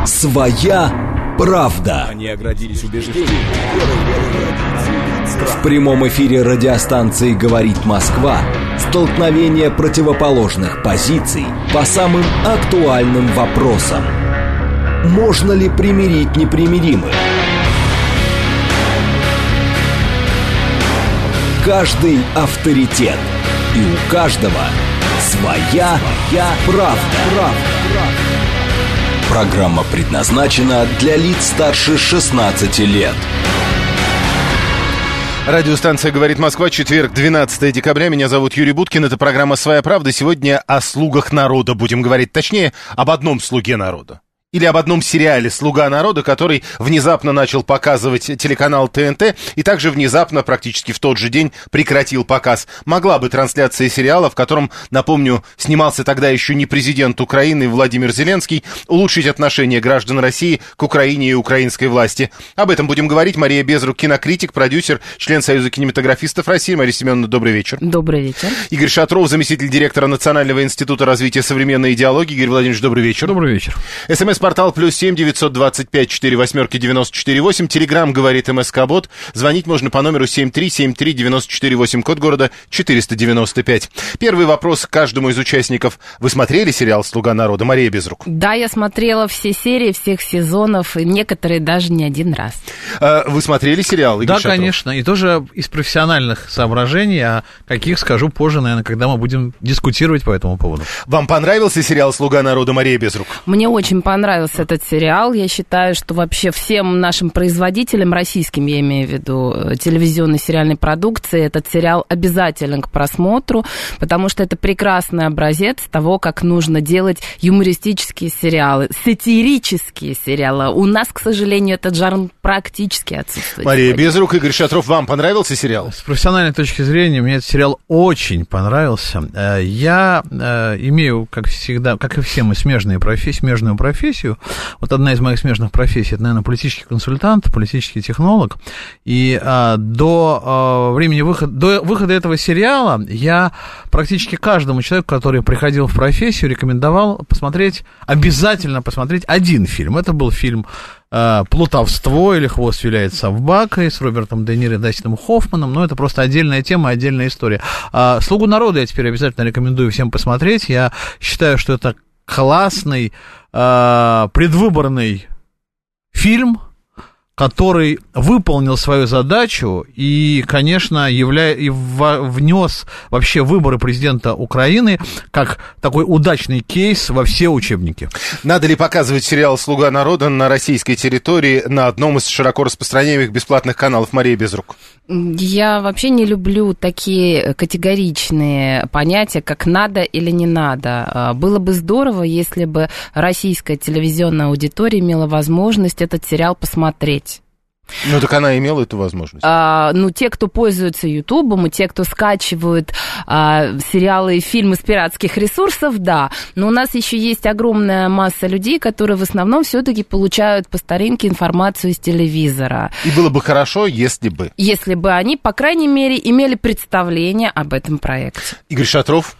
Своя правда. Они оградились убеждением. В прямом эфире радиостанции «Говорит Москва» столкновение противоположных позиций по самым актуальным вопросам. Можно ли примирить непримиримых? Каждый авторитет. И у каждого своя правда. Программа предназначена для лиц старше 16 лет. Радиостанция «Говорит Москва», четверг, 12 декабря. Меня зовут Юрий Буткин. Это программа «Своя правда». Сегодня о слугах народа будем говорить. Точнее, об одном слуге народа. Или об одном сериале «Слуга народа», который внезапно начал показывать телеканал ТНТ и также внезапно, практически в тот же день, прекратил показ. Могла бы трансляция сериала, в котором, напомню, снимался тогда еще не президент Украины Владимир Зеленский, улучшить отношение граждан России к Украине и украинской власти. Об этом будем говорить. Мария Безрук, кинокритик, продюсер, член Союза кинематографистов России. Мария Семеновна, добрый вечер. Добрый вечер. Игорь Шатров, заместитель директора Национального института развития современной идеологии. Игорь Владимирович, добрый вечер. Добрый вечер. СМС-портал +7 925 48 94 8. Телеграм говорит МСК-бот. Звонить можно по номеру 7373 94 8. Код города 495. Первый вопрос к каждому из участников. Вы смотрели сериал «Слуга народа»? Мария Безрук. Да, я смотрела все серии, всех сезонов, и некоторые даже не один раз. Вы смотрели сериал, Игорь Да, Шатров? конечно. И тоже из профессиональных соображений, о каких скажу позже, наверное, когда мы будем дискутировать по этому поводу. Вам понравился сериал «Слуга народа», Мария Безрук? Мне очень понравился этот сериал. Я считаю, что вообще всем нашим производителям, российским, я имею в виду, телевизионной сериальной продукции, этот сериал обязателен к просмотру, потому что это прекрасный образец того, как нужно делать юмористические сериалы, сатирические сериалы. У нас, к сожалению, этот жанр практически отсутствует. Мария Безрук, Игорь Шатров, вам понравился сериал? С профессиональной точки зрения, мне этот сериал очень понравился. Я имею, как всегда, как и все мы, смежную профессию. Вот одна из моих смежных профессий, это, наверное, политический консультант, политический технолог. И до выхода этого сериала я практически каждому человеку, который приходил в профессию, рекомендовал обязательно посмотреть один фильм. Это был фильм «Плутовство» или «Хвост виляет собакой» с Робертом Де Ниро и Дастином Хоффманом. Но это просто отдельная тема, отдельная история. «Слугу народа» я теперь обязательно рекомендую всем посмотреть. Я считаю, что это классный предвыборный фильм, который выполнил свою задачу и, конечно, внес вообще выборы президента Украины как такой удачный кейс во все учебники. Надо ли показывать сериал «Слуга народа» на российской территории на одном из широко распространяемых бесплатных каналов? Мария Безрук. Я вообще не люблю такие категоричные понятия, как «надо» или «не надо». Было бы здорово, если бы российская телевизионная аудитория имела возможность этот сериал посмотреть. Ну, так она имела эту возможность. Те, кто пользуются Ютубом, и те, кто скачивают сериалы и фильмы с пиратских ресурсов, да. Но у нас еще есть огромная масса людей, которые в основном все-таки получают по старинке информацию из телевизора. И было бы хорошо, если бы. Если бы они, по крайней мере, имели представление об этом проекте. Игорь Шатров.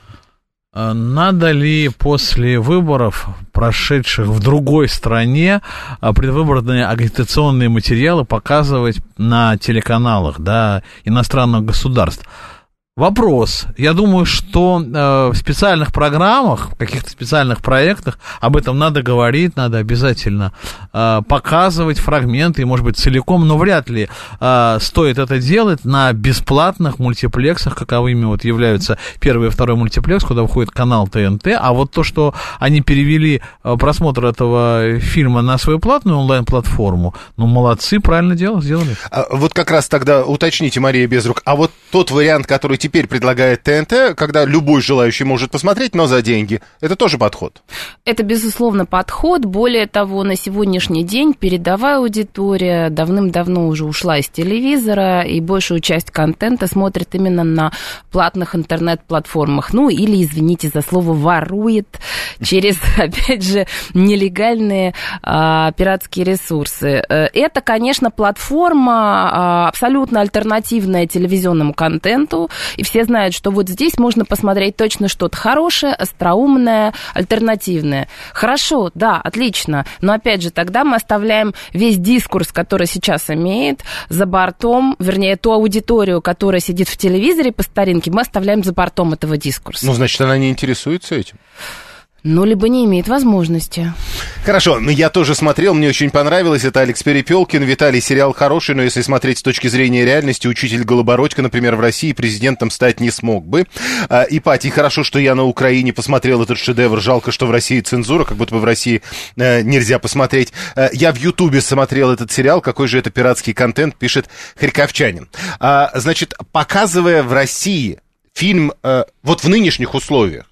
Надо ли после выборов, прошедших в другой стране, предвыборные агитационные материалы показывать на телеканалах, да, иностранных государств? Вопрос. Я думаю, что в специальных программах, в каких-то специальных проектах об этом надо говорить, надо обязательно показывать фрагменты, и, может быть, целиком, но вряд ли стоит это делать на бесплатных мультиплексах, каковыми вот являются первый и второй мультиплекс, куда входит канал ТНТ, а вот то, что они перевели просмотр этого фильма на свою платную онлайн-платформу, ну, молодцы, правильно сделали. Вот как раз тогда уточните, Мария Безрук, а вот тот вариант, который теперь предлагает ТНТ, когда любой желающий может посмотреть, но за деньги, это тоже подход? Это, безусловно, подход. Более того, на сегодняшний день передовая аудитория давным-давно уже ушла из телевизора, и большую часть контента смотрит именно на платных интернет-платформах. Ну, или, извините за слово, ворует через, опять же, нелегальные пиратские ресурсы. Это, конечно, платформа абсолютно альтернативная телевизионному контенту. и все знают, что вот здесь можно посмотреть точно что-то хорошее, остроумное, альтернативное. Хорошо, да, отлично, но опять же, тогда мы оставляем весь дискурс, который сейчас имеет, за бортом, вернее, ту аудиторию, которая сидит в телевизоре по старинке, мы оставляем за бортом этого дискурса. Ну, значит, она не интересуется этим? Ну, либо не имеет возможности. Хорошо, я тоже смотрел, мне очень понравилось. Это Алекс Перепелкин. Виталий, сериал хороший, но если смотреть с точки зрения реальности, учитель Голобородько, например, в России президентом стать не смог бы. Ипатий, хорошо, что я на Украине посмотрел этот шедевр. Жалко, что в России цензура, как будто бы в России нельзя посмотреть. Я в Ютубе смотрел этот сериал. Какой же это пиратский контент, пишет Харьковчанин. Значит, показывая в России фильм вот в нынешних условиях,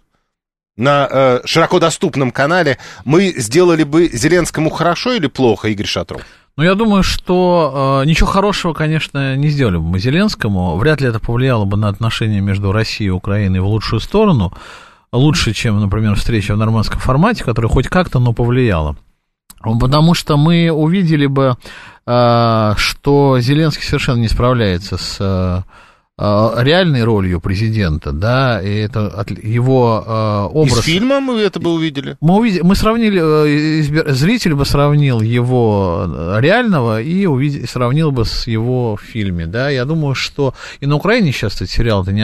на широко доступном канале, мы сделали бы Зеленскому хорошо или плохо, Игорь Шатров? Ну, я думаю, что ничего хорошего, конечно, не сделали бы мы Зеленскому. Вряд ли это повлияло бы на отношения между Россией и Украиной в лучшую сторону. Лучше, чем, например, встреча в нормандском формате, которая хоть как-то, но повлияла. Потому что мы увидели бы, что Зеленский совершенно не справляется с реальной ролью президента, да, и это его образ... Из фильма мы это бы увидели? Мы сравнили, зритель бы сравнил его реального и сравнил бы с его в фильме, да, я думаю, что и на Украине сейчас этот сериал-то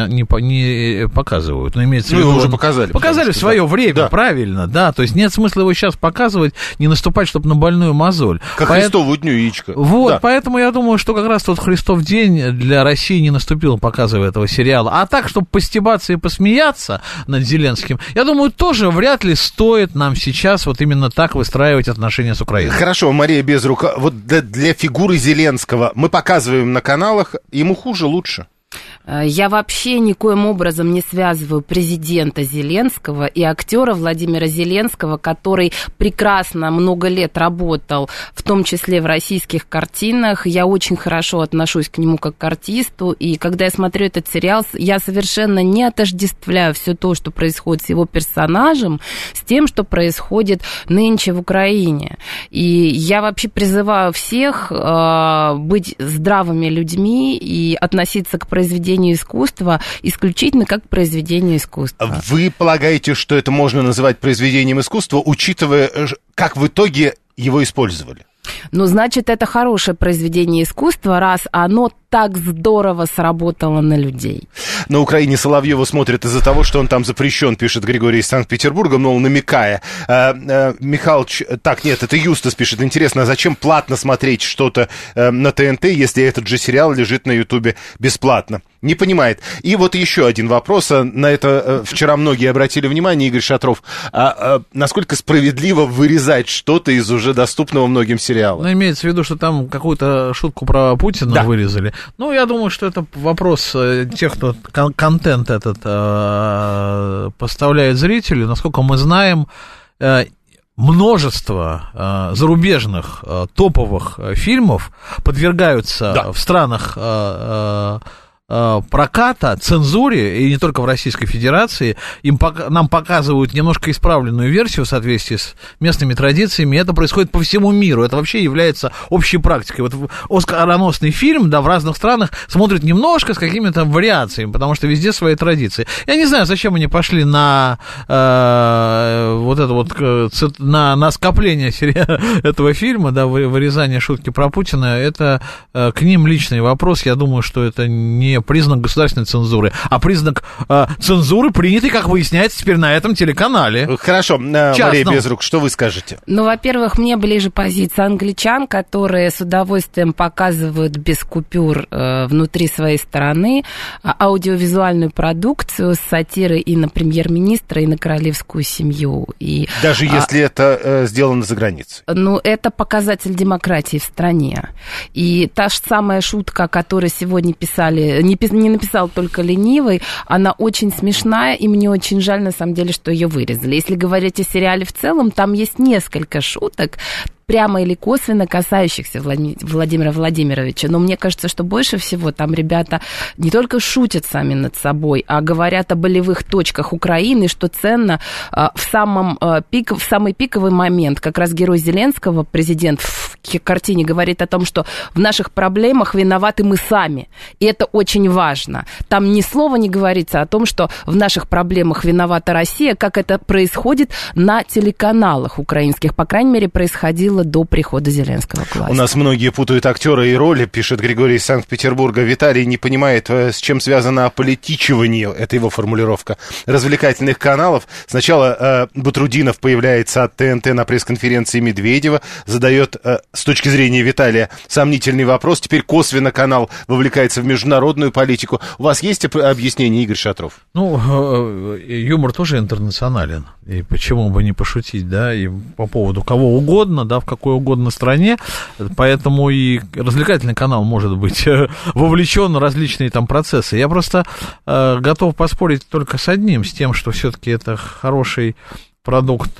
не показывают, но имеется в виду... уже показали. Показали в свое время, да. Правильно, да, то есть нет смысла его сейчас показывать, не наступать, чтобы на больную мозоль. Как Христову дню яичко. Вот, да. Поэтому я думаю, что как раз тот Христов день для России не наступил, показывая этого сериала. А так, чтобы постебаться и посмеяться над Зеленским, я думаю, тоже вряд ли стоит нам сейчас вот именно так выстраивать отношения с Украиной. Хорошо, Мария Безрук, вот для фигуры Зеленского мы показываем на каналах, ему хуже, лучше? Я вообще никоим образом не связываю президента Зеленского и актера Владимира Зеленского, который прекрасно много лет работал, в том числе в российских картинах. Я очень хорошо отношусь к нему как к артисту, и когда я смотрю этот сериал, я совершенно не отождествляю все то, что происходит с его персонажем, с тем, что происходит нынче в Украине. И я вообще призываю всех быть здравыми людьми и относиться к произведению искусства исключительно как произведение искусства. Вы полагаете, что это можно называть произведением искусства, учитывая, как в итоге его использовали? Ну, значит, это хорошее произведение искусства, раз оно так здорово сработало на людей. На Украине Соловьева смотрят из-за того, что он там запрещен, пишет Григорий из Санкт-Петербурга, мол, намекая. Михалыч, так, нет, это Юстас пишет. Интересно, а зачем платно смотреть что-то на ТНТ, если этот же сериал лежит на Ютубе бесплатно? Не понимает. И вот еще один вопрос. На это вчера многие обратили внимание, Игорь Шатров. Насколько справедливо вырезать что-то из уже доступного многим сериала? Ну, имеется в виду, что там какую-то шутку про Путина вырезали. Ну, я думаю, что это вопрос тех, кто контент этот поставляет зрителю. Насколько мы знаем, множество зарубежных топовых фильмов подвергаются в странах проката, цензуре, и не только в Российской Федерации, нам показывают немножко исправленную версию в соответствии с местными традициями, и это происходит по всему миру, это вообще является общей практикой. Вот оскароносный фильм, да, в разных странах смотрят немножко с какими-то вариациями, потому что везде свои традиции. Я не знаю, зачем они пошли на вот это вот, на скопление этого фильма, да, вырезание шутки про Путина, это к ним личный вопрос, я думаю, что это не признак государственной цензуры, а признак цензуры, принятый, как выясняется, теперь на этом телеканале. Хорошо, Мария Безрук, что вы скажете? Ну, во-первых, мне ближе позиция англичан, которые с удовольствием показывают без купюр внутри своей страны аудиовизуальную продукцию с сатирой и на премьер-министра, и на королевскую семью. И, даже если это сделано за границей? Ну, это показатель демократии в стране. И та же самая шутка, о которой сегодня писали, не написал только ленивый, она очень смешная, и мне очень жаль, на самом деле, что ее вырезали. Если говорить о сериале в целом, там есть несколько шуток, прямо или косвенно касающихся Владимира Владимировича. Но мне кажется, что больше всего там ребята не только шутят сами над собой, а говорят о болевых точках Украины, что ценно в самый пиковый момент. Как раз герой Зеленского, президент в картине говорит о том, что в наших проблемах виноваты мы сами. И это очень важно. Там ни слова не говорится о том, что в наших проблемах виновата Россия, как это происходит на телеканалах украинских. По крайней мере, происходило до прихода Зеленского к власти. У нас многие путают актера и роли, пишет Григорий из Санкт-Петербурга. Виталий не понимает, с чем связано ополитичивание, это его формулировка, развлекательных каналов. Сначала Батрудинов появляется от ТНТ на пресс-конференции Медведева, задает, с точки зрения Виталия, сомнительный вопрос. Теперь косвенно канал вовлекается в международную политику. У вас есть объяснение, Игорь Шатров? Ну, юмор тоже интернационален. И почему бы не пошутить, да, и по поводу кого угодно, да, в какой угодно стране. Поэтому и развлекательный канал может быть вовлечен в различные там процессы. Я просто готов поспорить только с одним, с тем, что все-таки это хороший продукт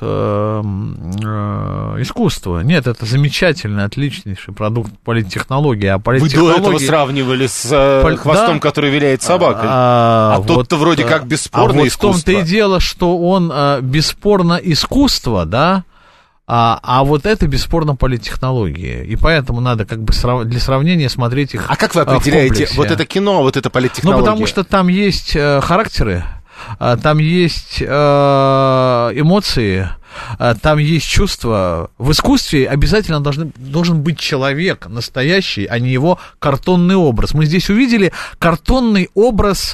искусства. Нет, это замечательный, отличнейший продукт политтехнологии. А политтехнологии... Вы до этого сравнивали с хвостом, да? Который виляет собакой. Вот, тот-то вроде как бесспорно искусство. Вот в том-то и дело, что он бесспорно искусство, да, а вот это бесспорно политтехнология. И поэтому надо как бы для сравнения смотреть их. А как вы определяете, вот это кино, вот это политтехнология? Ну, потому что там есть характеры, там есть эмоции, там есть чувства. В искусстве обязательно должен быть человек настоящий, а не его картонный образ. Мы здесь увидели картонный образ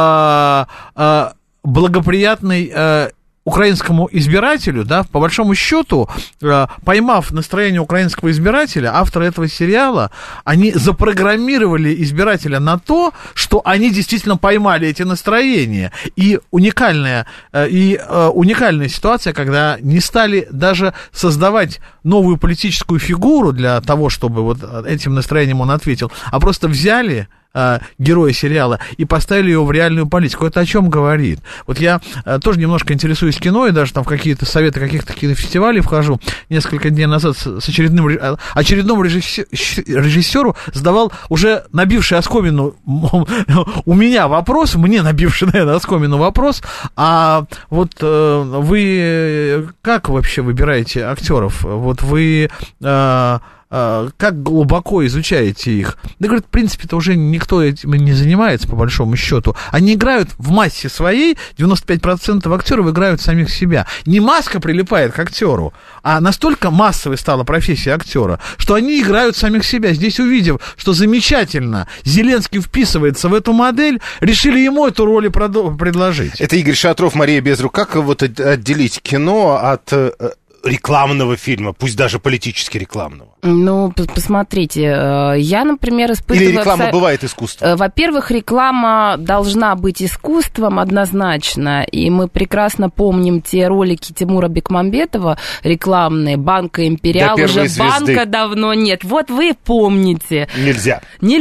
благоприятный украинскому избирателю, да, по большому счету, поймав настроение украинского избирателя, авторы этого сериала, они запрограммировали избирателя на то, что они действительно поймали эти настроения. И уникальная ситуация, когда не стали даже создавать новую политическую фигуру для того, чтобы вот этим настроением он ответил, а просто взяли героя сериала и поставили его в реальную политику. Это о чем говорит? Вот я тоже немножко интересуюсь кино и даже там в какие-то советы каких-то кинофестивалей вхожу. Несколько дней назад с очередному режиссеру задавал уже набивший оскомину у меня вопрос, мне набивший, наверное, оскомину вопрос, а вот вы как вообще выбираете актеров? Вот вы... как глубоко изучаете их? Да, говорит, в принципе-то уже никто этим не занимается, по большому счету. Они играют в массе своей, 95% актеров играют самих себя. Не маска прилипает к актеру, а настолько массовой стала профессия актера, что они играют самих себя. Здесь, увидев, что замечательно Зеленский вписывается в эту модель, решили ему эту роль предложить. Это Игорь Шатров, Мария Безрук. Как вот отделить кино от рекламного фильма, пусть даже политически рекламного? Ну, посмотрите, я, например, испытываю... Или реклама бывает искусством? Во-первых, реклама должна быть искусством однозначно, и мы прекрасно помним те ролики Тимура Бекмамбетова рекламные, «Банка Империал», уже банка давно нет. Вот вы помните. Нельзя.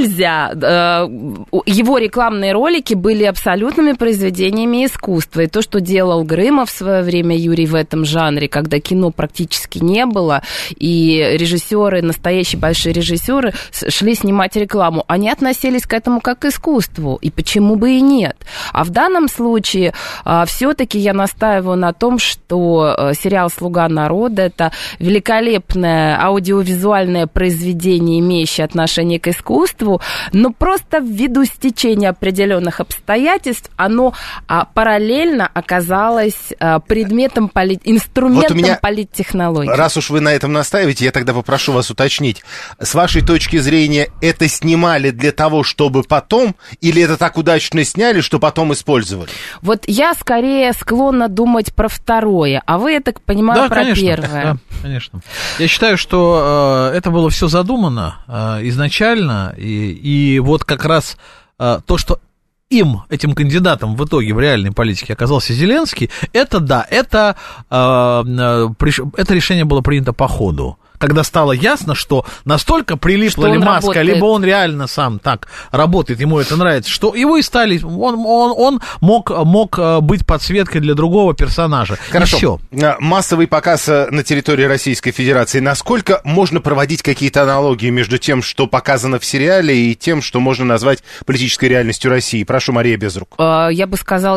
Его рекламные ролики были абсолютными произведениями искусства, и то, что делал Грымов в свое время, Юрий, в этом жанре, когда кино практически не было, и настоящие большие режиссеры шли снимать рекламу, они относились к этому как к искусству, и почему бы и нет. А в данном случае все-таки я настаиваю на том, что сериал «Слуга народа» — это великолепное аудиовизуальное произведение, имеющее отношение к искусству, но просто ввиду стечения определенных обстоятельств оно параллельно оказалось предметом, инструментом политтехнологии. Раз уж вы на этом настаиваете, я тогда попрошу вас уточнить. С вашей точки зрения, это сняли для того, чтобы потом, или это так удачно сняли, что потом использовали? Вот я скорее склонна думать про второе, а вы, я так понимаю, про первое. Да, конечно. Я считаю, что это было все задумано изначально, и вот как раз то, что этим кандидатом в итоге в реальной политике оказался Зеленский, это решение было принято по ходу. Когда стало ясно, что настолько прилипла ли маска, работает, либо он реально сам так работает, ему это нравится, что его и стали, он мог быть подсветкой для другого персонажа. Хорошо. И все. Массовый показ на территории Российской Федерации. Насколько можно проводить какие-то аналогии между тем, что показано в сериале, и тем, что можно назвать политической реальностью России? Прошу, Мария Безрук. Я бы сказала,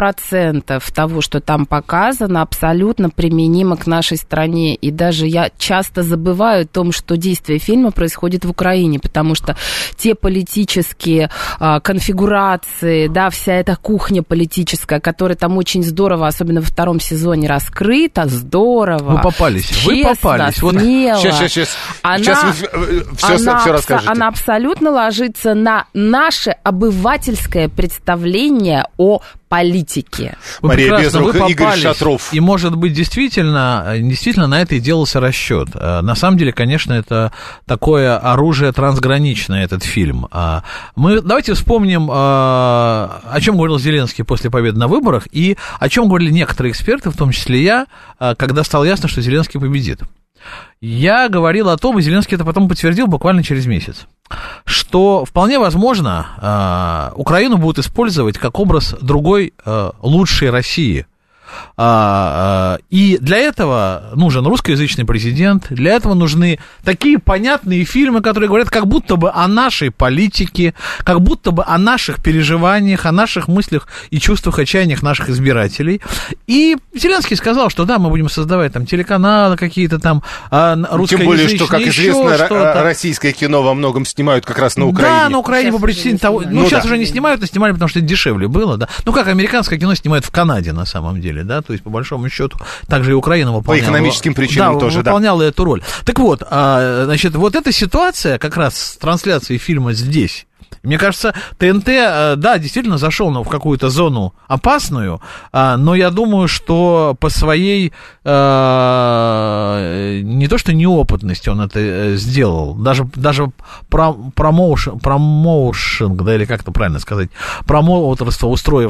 60% того, что там показано, абсолютно применимо к нашей стране. И даже я часто часто забывают о том, что действие фильма происходит в Украине, потому что те политические конфигурации, да, вся эта кухня политическая, которая там очень здорово, особенно во втором сезоне, раскрыта, здорово. Вы попались, честно, вы попались. Смело. Сейчас вы все расскажете. Она абсолютно ложится на наше обывательское представление о политике. Мария Безрук, Игорь Шатров. И, может быть, действительно на это и делался расчет. На самом деле, конечно, это такое оружие трансграничное, этот фильм. Давайте вспомним, о чем говорил Зеленский после победы на выборах, и о чем говорили некоторые эксперты, в том числе я, когда стало ясно, что Зеленский победит. Я говорил о том, и Зеленский это потом подтвердил буквально через месяц, что вполне возможно Украину будут использовать как образ другой, лучшей России. И для этого нужен русскоязычный президент, для этого нужны такие понятные фильмы, которые говорят как будто бы о нашей политике, как будто бы о наших переживаниях, о наших мыслях и чувствах, отчаяниях наших избирателей. И Зеленский сказал, что да, мы будем создавать там телеканалы какие-то там русскоязычные. Тем более, что, как известно, российское кино во многом снимают как раз на Украине. Да, на Украине по причине того... сейчас уже не снимают, но снимали, потому что это дешевле было, да. Ну, как американское кино снимают в Канаде, на самом деле, да, то есть, по большому счету, также и Украина выполняла... По экономическим причинам тоже, да. Выполняла эту роль. Так вот, значит, вот эта ситуация как раз с трансляцией фильма здесь, мне кажется, ТНТ, да, действительно зашел в какую-то зону опасную, но я думаю, что по своей не то что неопытности он это сделал, даже промоушен, да, или как это правильно сказать, промоутерство устроив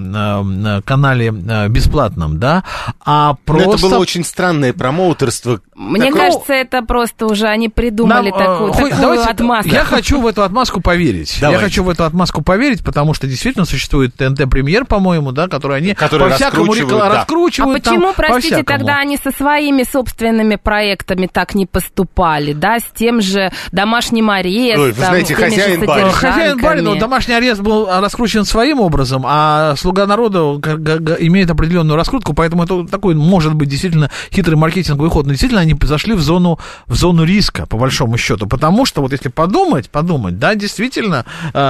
на канале бесплатном, да, а просто... Но это было очень странное промоутерство. Мне кажется, это просто уже они придумали такую отмазку. Я хочу в эту отмазку поверить. Давайте. Я хочу в эту отмазку поверить, потому что действительно существует ТНТ-премьер, по-моему, да, которые они по-всякому раскручивают. А почему, там, простите, тогда они со своими собственными проектами так не поступали, да, с тем же «Домашним арестом». Ой, вы знаете, «Хозяин барин». «Хозяин барин», но «Домашний арест» был раскручен своим образом, а «Слуга народа» имеет определенную раскрутку, поэтому это такой, может быть, действительно хитрый маркетинговый ход. Но действительно они зашли в зону риска, по большому счету, потому что вот если подумать, да, действительно,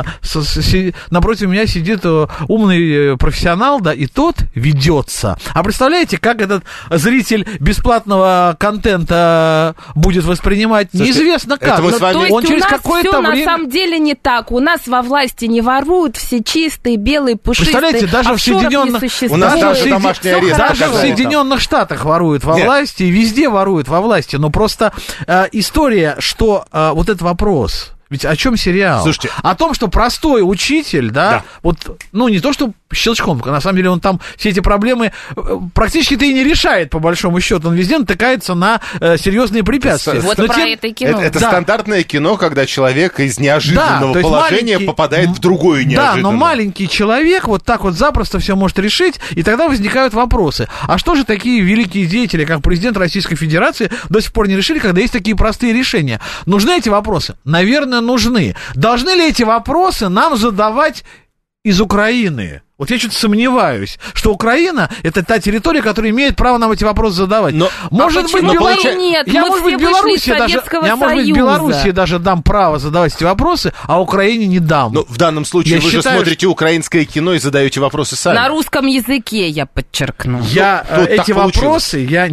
напротив меня сидит умный профессионал, да, и тот ведется. А представляете, как этот зритель бесплатного контента будет воспринимать? Слушайте, неизвестно как. То есть он через какое-то время... на самом деле не так. У нас во власти не воруют, все чистые, белые, пушистые. Представляете, даже в Соединенных... У нас даже домашний арест. Даже в Соединенных Штатах воруют во власти, и везде воруют во власти. Но просто история, что вот этот вопрос... Ведь о чем сериал? Слушайте, о том, что простой учитель, да, вот, ну, не то, что щелчком, на самом деле он там все эти проблемы практически-то и не решает, по большому счету. Он везде натыкается на серьезные препятствия. Вот про это кино. Это стандартное кино, когда человек из неожиданного положения попадает в другое неожиданное. Да, но маленький человек вот так вот запросто все может решить, и тогда возникают вопросы. А что же такие великие деятели, как президент Российской Федерации, до сих пор не решили, когда есть такие простые решения? Нужны эти вопросы? Наверное, нужны. Должны ли эти вопросы нам задавать из Украины? Вот я что-то сомневаюсь, что Украина — это та территория, которая имеет право нам эти вопросы задавать. Но, может быть, нет, я, может быть, Белоруссии даже дам право задавать эти вопросы, а Украине не дам. Но в данном случае вы же смотрите украинское кино и задаете вопросы сами. На русском языке, я подчеркну. Эти вопросы я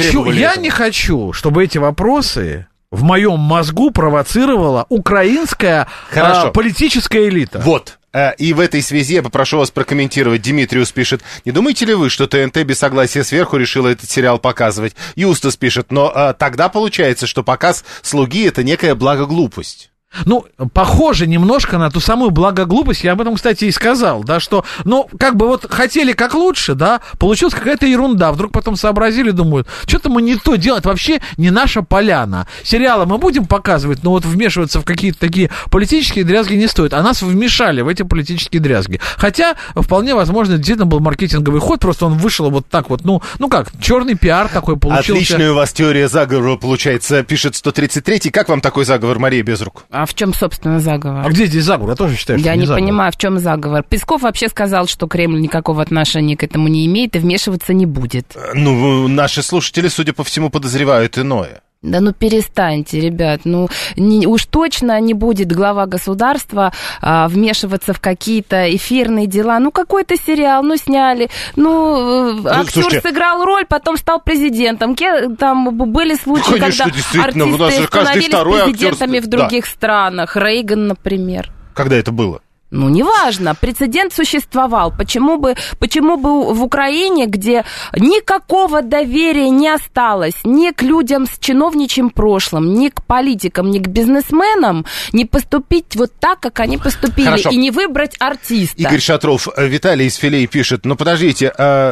не хочу, чтобы эти вопросы в моем мозгу провоцировала украинская политическая элита. Вот. И в этой связи я попрошу вас прокомментировать. Димитриус пишет: не думаете ли вы, что ТНТ без согласия сверху решила этот сериал показывать? Юстас пишет: но тогда получается, что показ «Слуги» — это некая благоглупость. Ну, похоже немножко на ту самую благоглупость, я об этом, кстати, и сказал, да, что, ну, как бы вот хотели как лучше, да, получилась какая-то ерунда, вдруг потом сообразили, думают, что-то мы не то делать, вообще не наша поляна. Сериалы мы будем показывать, но вот вмешиваться в какие-то такие политические дрязги не стоит, а нас вмешали в эти политические дрязги. Хотя, вполне возможно, действительно был маркетинговый ход, просто он вышел вот так вот, ну как, черный пиар такой получился. Отличная у вас теория заговора получается, пишет 133-й. Как вам такой заговор, Мария Безрук? А в чем, собственно, заговор? А где здесь заговор? Я тоже считаю, что я не заговор. Понимаю, в чем заговор. Песков вообще сказал, что Кремль никакого отношения к этому не имеет и вмешиваться не будет. Ну, наши слушатели, судя по всему, подозревают иное. Да ну перестаньте, ребят, уж точно не будет глава государства вмешиваться в какие-то эфирные дела. Какой-то сериал, сняли, актер сыграл роль, потом стал президентом. Там были случаи, когда артисты становились президентами в других странах. Рейган, например. Когда это было? Неважно, прецедент существовал. Почему бы в Украине, где никакого доверия не осталось ни к людям с чиновничьим прошлым, ни к политикам, ни к бизнесменам, не поступить вот так, как они поступили, Хорошо. И не выбрать артиста? Игорь Шатров, Виталий из Филей пишет, подождите,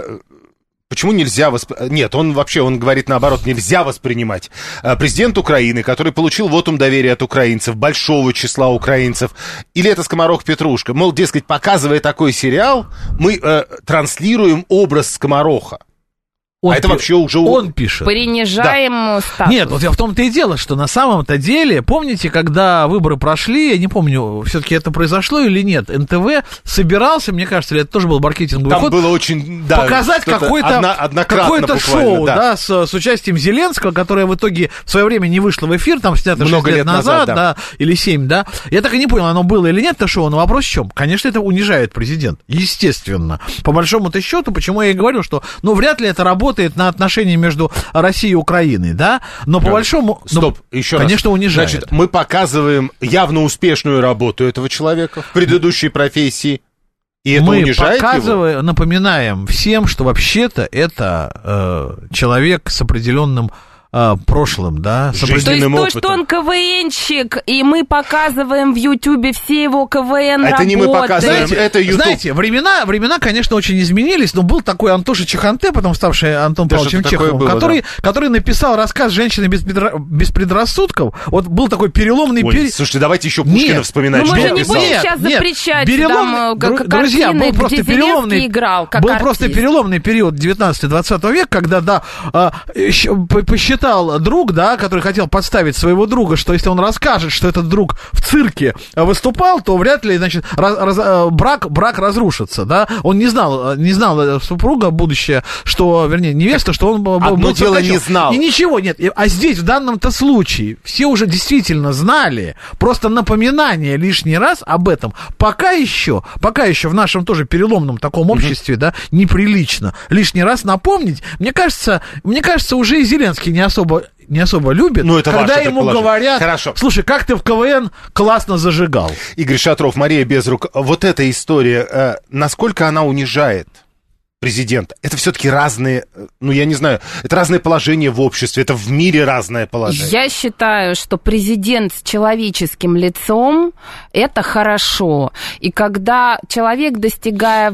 почему нельзя Нет, он говорит наоборот, нельзя воспринимать. Президент Украины, который получил вотум доверия от украинцев, большого числа украинцев, или это скоморох-петрушка, дескать, показывая такой сериал, мы транслируем образ скомороха. Это вообще уже... Он пишет. Принижаем статус. Нет, в том-то и дело, что на самом-то деле, помните, когда выборы прошли, я не помню, все-таки это произошло или нет, НТВ собирался, мне кажется, или это тоже был маркетинговый ход, было очень... показать какое-то шоу, да. с участием Зеленского, которое в итоге в свое время не вышло в эфир, там снято 6 лет назад, да, или 7, да. Я так и не понял, оно было или нет, это шоу, но вопрос в чем? Конечно, это унижает президента, естественно. По большому-то счету, почему я и говорю, что, вряд ли это работает на отношения между Россией и Украиной, да, но по большому... Стоп, еще конечно, раз. унижает. Значит, мы показываем явно успешную работу этого человека в предыдущей профессии, и это унижает его? Напоминаем всем, что вообще-то это человек с определенным прошлым, да, с жизненным опытом. То есть то, что он КВНщик, и мы показываем в Ютубе все его КВН-работы. Это не мы показываем, это Ютуб. Знаете, времена, конечно, очень изменились, но был такой Антоша Чеханте, потом ставший Антон Павловичем Чеховым, который написал рассказ «Женщины без предрассудков». Вот был такой переломный период. Слушайте, давайте еще Пушкина вспоминать. Мы же не будем сейчас запрещать друзья, был просто переломный играл, как был просто переломный период 19-20 века, когда, посчитал друг, да, который хотел подставить своего друга, что если он расскажет, что этот друг в цирке выступал, то вряд ли, значит, брак разрушится, да. Он не знал супруга будущее, невеста, что он был одно дело не знал. И ничего нет. А здесь, в данном-то случае, все уже действительно знали, просто напоминание лишний раз об этом пока еще в нашем тоже переломном таком обществе, да, неприлично лишний раз напомнить. Мне кажется, уже и Зеленский не особо любит, когда ему говорят, хорошо. Слушай, как ты в КВН классно зажигал. Игорь Шатров, Мария Безрук, вот эта история, насколько она унижает президента? Это все-таки разные, я не знаю, это разные положения в обществе, это в мире разное положение. Я считаю, что президент с человеческим лицом – это хорошо. И когда человек, достигая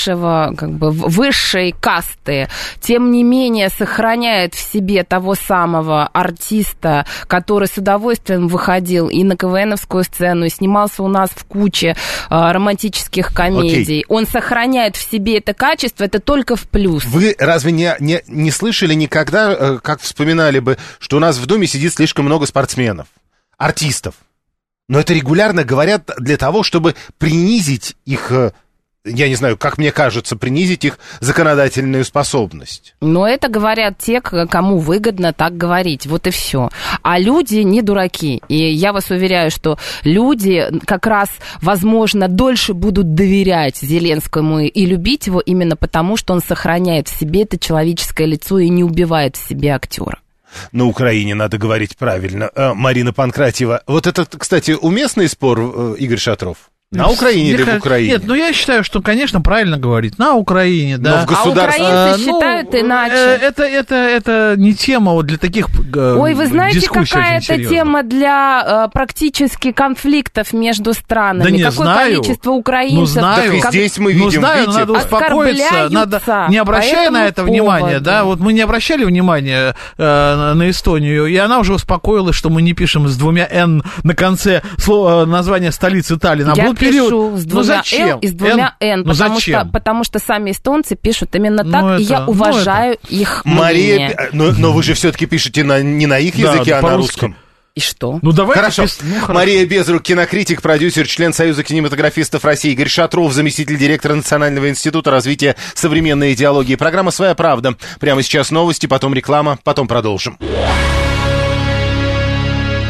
высшей касты, тем не менее сохраняет в себе того самого артиста, который с удовольствием выходил и на КВНовскую сцену, и снимался у нас в куче романтических комедий, он сохраняет в себе это качество, это только в плюс. Вы разве не слышали никогда, как вспоминали бы, что у нас в Думе сидит слишком много спортсменов, артистов? Но это регулярно говорят для того, чтобы принизить их, я не знаю, как мне кажется, принизить их законодательную способность. Но это говорят те, кому выгодно так говорить, вот и все. А люди не дураки, и я вас уверяю, что люди как раз, возможно, дольше будут доверять Зеленскому и любить его именно потому, что он сохраняет в себе это человеческое лицо и не убивает в себе актера. На Украине надо говорить правильно. Марина Панкратьева. Вот это, кстати, уместный спор, Игорь Шатров? На Украине или в Украине? Нет, я считаю, что, конечно, правильно говорить. На Украине, да. Но в государстве... А украинцы считают иначе. Это не тема вот для таких дискуссий. Ой, вы знаете, какая это тема для практически конфликтов между странами? Да не Какое знаю. количество украинцев... Так и здесь мы видим, надо успокоиться, надо, не обращая на это внимания, да, вот мы не обращали внимания на Эстонию, и она уже успокоилась, что мы не пишем с двумя «н» на конце названия столицы Таллина. Пишу с двумя «л» и с двумя «н», потому что сами эстонцы пишут именно так, и я уважаю их мнение. Мария, но вы же все-таки пишете не на их языке, а на русском. И что? Давайте. Хорошо. Мария Безрук, кинокритик, продюсер, член Союза кинематографистов России. Игорь Шатров, заместитель директора Национального института развития современной идеологии. Программа «Своя правда». Прямо сейчас новости, потом реклама, потом продолжим.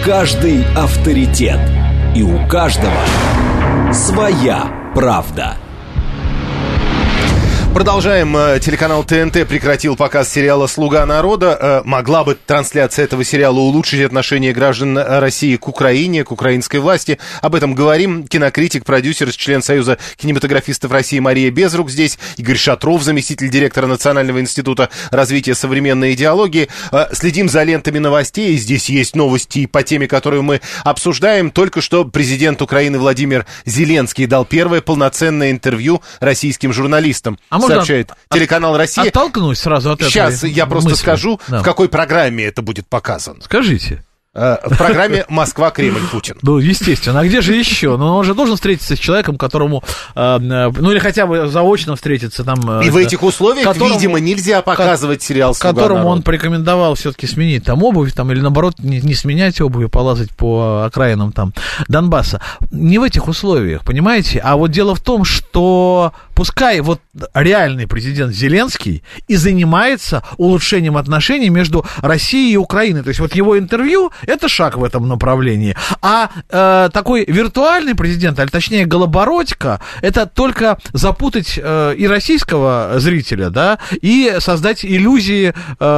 каждый авторитет. И у каждого своя правда. Продолжаем. Телеканал ТНТ прекратил показ сериала «Слуга народа». Могла бы трансляция этого сериала улучшить отношение граждан России к Украине, к украинской власти. Об этом говорим. Кинокритик, продюсер, член Союза кинематографистов России Мария Безрук здесь. Игорь Шатров, заместитель директора Национального института развития современной идеологии. Следим за лентами новостей. Здесь есть новости по теме, которую мы обсуждаем. Только что президент Украины Владимир Зеленский дал первое полноценное интервью российским журналистам. Сообщает телеканал «Россия». Оттолкнусь сразу от этого. Сейчас я просто мысли. скажу, в какой программе это будет показано. Скажите. В программе «Москва, Кремль, Путин». Ну, естественно. А где же еще? Ну, он же должен встретиться с человеком, которому... ну, или хотя бы заочно встретиться там... И в этих условиях, видимо, нельзя показывать сериал «Слуга которому народа». он порекомендовал все-таки сменить там обувь, там, или наоборот, не сменять обувь, полазать по окраинам там Донбасса. Не в этих условиях, понимаете? А вот дело в том, что пускай вот реальный президент Зеленский и занимается улучшением отношений между Россией и Украиной. То есть вот его интервью — это шаг в этом направлении. А такой виртуальный президент, а точнее Голобородько, это только запутать и российского зрителя, да, и создать иллюзии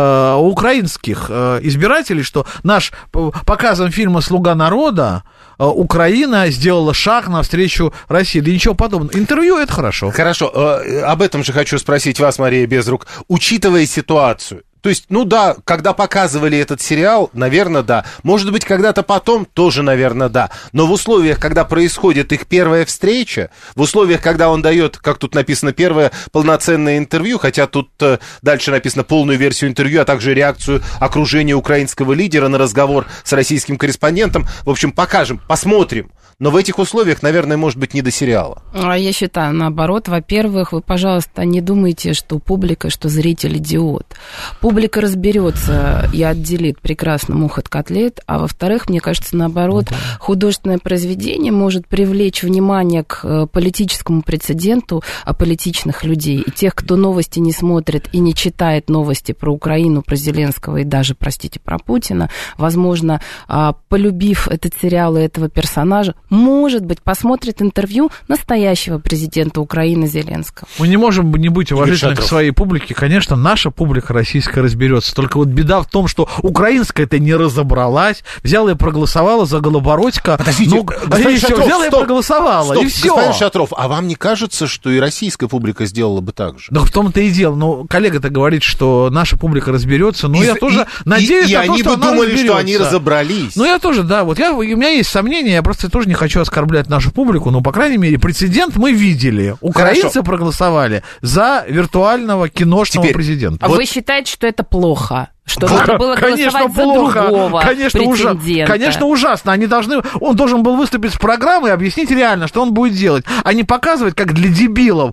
украинских избирателей, что наш показом фильма «Слуга народа» Украина сделала шаг навстречу России. Да ничего подобного. Интервью — это хорошо. Хорошо. Об этом же хочу спросить вас, Мария Безрук. Учитывая ситуацию, то есть, ну да, когда показывали этот сериал, наверное, да. Может быть, когда-то потом тоже, наверное, да. Но в условиях, когда происходит их первая встреча, в условиях, когда он дает, как тут написано, первое полноценное интервью, хотя тут дальше написано полную версию интервью, а также реакцию окружения украинского лидера на разговор с российским корреспондентом. В общем, покажем, посмотрим. Но в этих условиях, наверное, может быть, не до сериала. Я считаю, наоборот. Во-первых, вы, пожалуйста, не думайте, что публика, что зритель идиот. Публика разберется и отделит прекрасно мух от котлет. А во-вторых, мне кажется, наоборот, художественное произведение может привлечь внимание к политическому прецеденту аполитичных людей. И тех, кто новости не смотрит и не читает новости про Украину, про Зеленского и даже, простите, про Путина, возможно, полюбив этот сериал и этого персонажа, может быть, посмотрит интервью настоящего президента Украины Зеленского. Мы не можем не быть уважительны к своей публике. Конечно, наша публика российская разберется. Только вот беда в том, что украинская-то не разобралась, взяла и проголосовала за Голобородько. Подождите, господин Шатров, взяла и проголосовала, и все. Господин Шатров, а вам не кажется, что и российская публика сделала бы так же? Да в том-то и дело. Но коллега-то говорит, что наша публика разберется. Но я тоже надеюсь на то, что она думали, разберется. что они разобрались. Ну, я тоже, да. Вот у меня есть сомнения, я просто тоже не хочу оскорблять нашу публику, но, по крайней мере, прецедент мы видели. Украинцы проголосовали за виртуального киношного президента. А вы считаете, что это плохо? Что надо было голосовать за другого претендента. Конечно, ужасно. Он должен был выступить с программой и объяснить реально, что он будет делать, а не показывать, как для дебилов,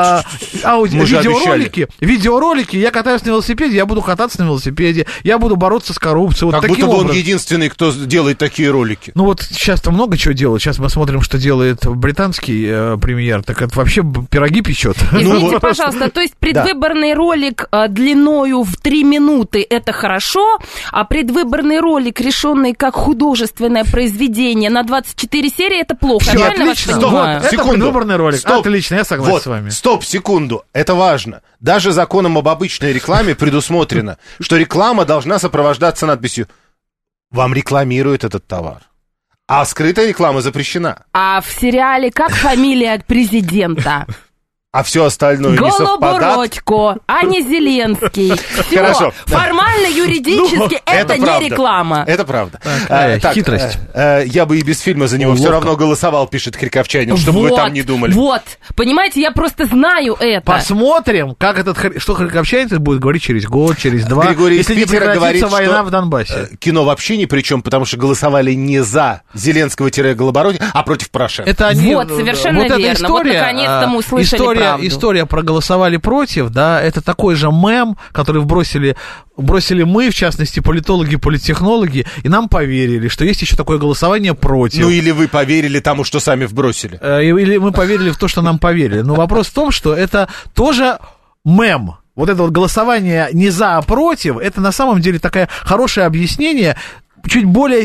видеоролики. Я катаюсь на велосипеде, я буду кататься на велосипеде, я буду бороться с коррупцией. Как будто бы он единственный, кто делает такие ролики. Ну вот сейчас-то много чего делают. Сейчас мы смотрим, что делает британский премьер. Так это вообще пироги печет. Извините, пожалуйста, то есть предвыборный ролик длиною в 3 минуты — это хорошо, а предвыборный ролик, решенный как художественное произведение на 24 серии, это плохо. Все, отлично. Это предвыборный ролик. Отлично, я согласен с вами. Стоп, секунду. Это важно. Даже законом об обычной рекламе предусмотрено, что реклама должна сопровождаться надписью «Вам рекламируют этот товар». А скрытая реклама запрещена. А в сериале как фамилия президента? А все остальное не совпадает. Голобородько, а не Зеленский. Все. Хорошо. Формально, юридически это не реклама. Это правда. Хитрость. Я бы и без фильма за него все равно голосовал, пишет Харьковчанин, чтобы вы там не думали. Вот, понимаете, я просто знаю это. Посмотрим, что Харьковчанин будет говорить через год, через 2, Григорий если не прекратится война в Донбассе. Кино вообще ни при чем, потому что голосовали не за Зеленского-Голобородько, а против Порошенко. Вот, совершенно верно. Вот наконец-то мы услышали правду. История проголосовали против, да, это такой же мем, который бросили мы, в частности, политологи, политтехнологи, и нам поверили, что есть еще такое голосование против. Ну, или вы поверили тому, что сами вбросили. Или мы поверили в то, что нам поверили. Но вопрос в том, что это тоже мем. Вот это вот голосование не за, а против, это на самом деле такое хорошее объяснение чуть более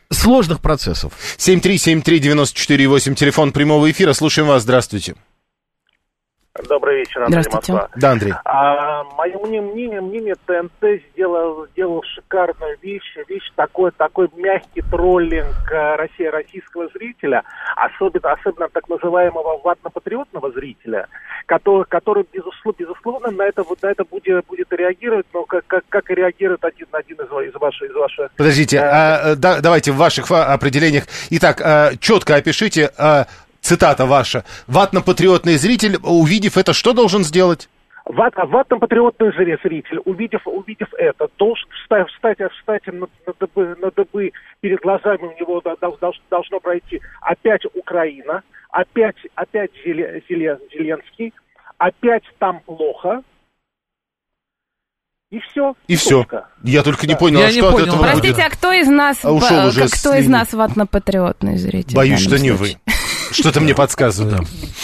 сложных процессов. 7373948, телефон прямого эфира. Слушаем вас, здравствуйте. Добрый вечер, Андрей, Москва. Да, Андрей. Мое мнение, ТНТ сделал шикарную вещь, такой мягкий троллинг российского зрителя, особенно так называемого ватно-патриотного зрителя, который безусловно на это будет реагировать, но как и реагирует один из ваших. Подождите, давайте в ваших определениях. Итак, четко опишите. Цитата ваша. Ватно-патриотный зритель, увидев это, что должен сделать? Ватно-патриотный зритель, увидев это, должен встать на дыбы, перед глазами у него должно пройти опять Украина, опять Зеленский, опять там плохо. И все. И все. Я только не понял, Я что не от понял. этого Простите, будет. а кто из нас, кто из нас ватно-патриотный зритель? Боюсь, что не вы. Что-то мне подсказывает.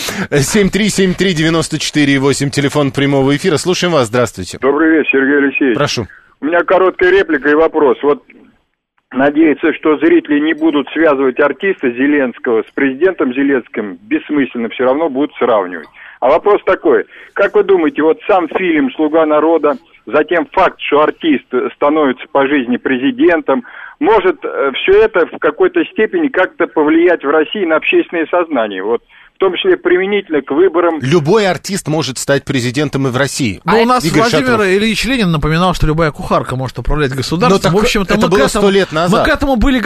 7373948, телефон прямого эфира. Слушаем вас, здравствуйте. Добрый вечер, Сергей Алексеевич. Прошу. У меня короткая реплика и вопрос. Вот надеяться, что зрители не будут связывать артиста Зеленского с президентом Зеленским, бессмысленно, все равно будут сравнивать. А вопрос такой, как вы думаете, вот сам фильм «Слуга народа», затем факт, что артист становится по жизни президентом, может все это в какой-то степени как-то повлиять в России на общественное сознание? Вот в том числе применительно к выборам. Любой артист может стать президентом и в России. Ну, у нас Игорь Владимир Шатров. Ильич Ленин напоминал, что любая кухарка может управлять государством. Но в общем-то, это было 100 лет назад. Мы к этому были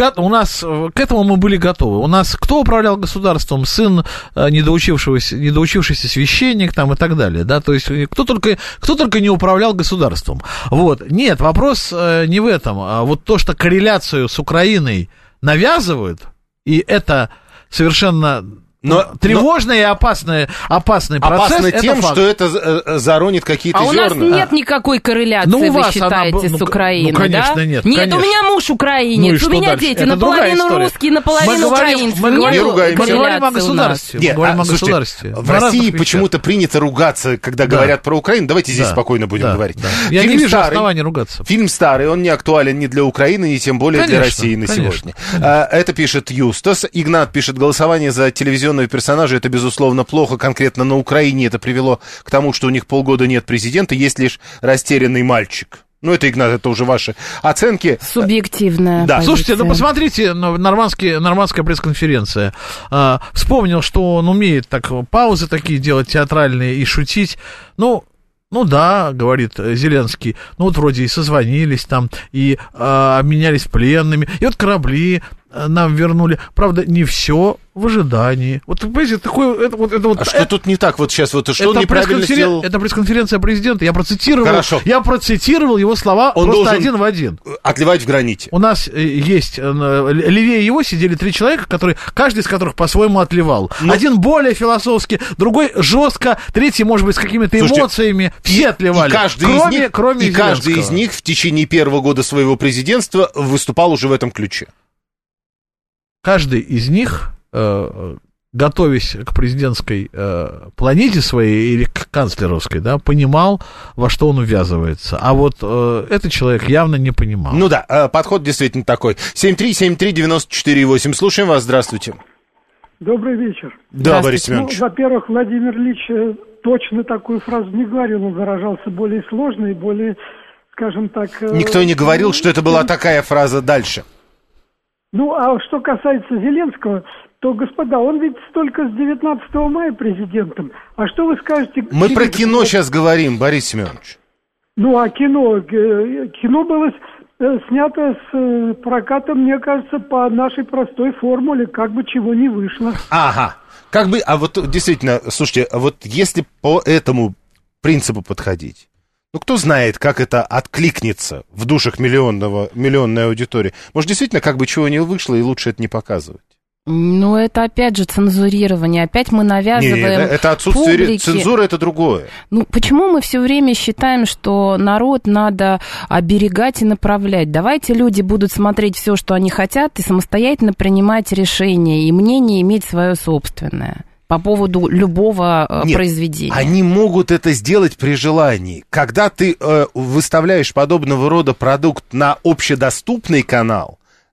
готовы. У нас кто управлял государством? Сын недоучившийся священник там, и так далее. Да? То есть кто только не управлял государством. Вот. Нет, вопрос не в этом. А вот то, что корреляцию с Украиной навязывают, и это совершенно... тревожный и опасный процесс. Опасно тем, это факт. что это заронит какие-то А у зерна. нас нет никакой корреляции, вы считаете, с Украиной, конечно, да? нет. Нет, Конечно. у меня муж украинец, у меня дети, Это наполовину русские, наполовину украинцы. Мы говорим о у нас. государстве. Нет, слушайте, в России почему-то принято ругаться, когда говорят про Украину. Давайте здесь спокойно будем говорить. Я не вижу оснований ругаться. Фильм старый, он не актуален ни для Украины, ни тем более для России на сегодня. Это пишет Юстас. Игнат пишет, голосование за телевизионного персонажа — это, безусловно, плохо. Конкретно на Украине это привело к тому, что у них полгода нет президента, есть лишь растерянный мальчик. Ну, это, Игнат, это уже ваши оценки. Субъективная позиция. Слушайте, посмотрите, нормандская пресс-конференция. Вспомнил, что он умеет так паузы такие делать театральные и шутить. Ну да, говорит Зеленский, вот вроде и созвонились там, и обменялись пленными, и вот корабли нам вернули. Правда, не все в ожидании. Вот, понимаете, такое... Что тут не так? Вот сейчас, что он неправильно сделал? Это пресс-конференция президента. Я процитировал его слова он просто один в один. Отливать в граните. У нас есть... Левее его сидели 3 человека, каждый из которых по-своему отливал. Один более философски, другой жестко, третий, может быть, с какими-то эмоциями. Все отливали. Кроме каждый из них в течение первого года своего президентства выступал уже в этом ключе. Каждый из них, готовясь к президентской планете своей или к канцлеровской, да, понимал, во что он увязывается. А вот этот человек явно не понимал. Ну да, подход действительно такой. 7373948. Слушаем вас, здравствуйте. Добрый вечер. Да, Борис Семенович. Во-первых, Владимир Ильич точно такую фразу не говорил, он выражался более сложно и более, скажем так... Никто не говорил, что это была такая фраза дальше. Ну, а что касается Зеленского, то, господа, он ведь только с 19 мая президентом. А что вы скажете... Мы про кино сейчас говорим, Борис Семенович. Ну, а кино было снято с прокатом, мне кажется, по нашей простой формуле, как бы чего не вышло. Ага. А вот действительно, слушайте, вот если по этому принципу подходить, кто знает, как это откликнется в душах миллионной аудитории. Может, действительно, как бы чего не вышло, и лучше это не показывать. Ну, это опять же цензурирование. Опять мы навязываем это отсутствие публике. Цензура — это другое. Ну, почему мы все время считаем, что народ надо оберегать и направлять? Давайте люди будут смотреть все, что они хотят, и самостоятельно принимать решения, и мнение иметь свое собственное по поводу любого произведения. Они могут это сделать при желании. Когда ты выставляешь подобного рода продукт на общедоступный канал,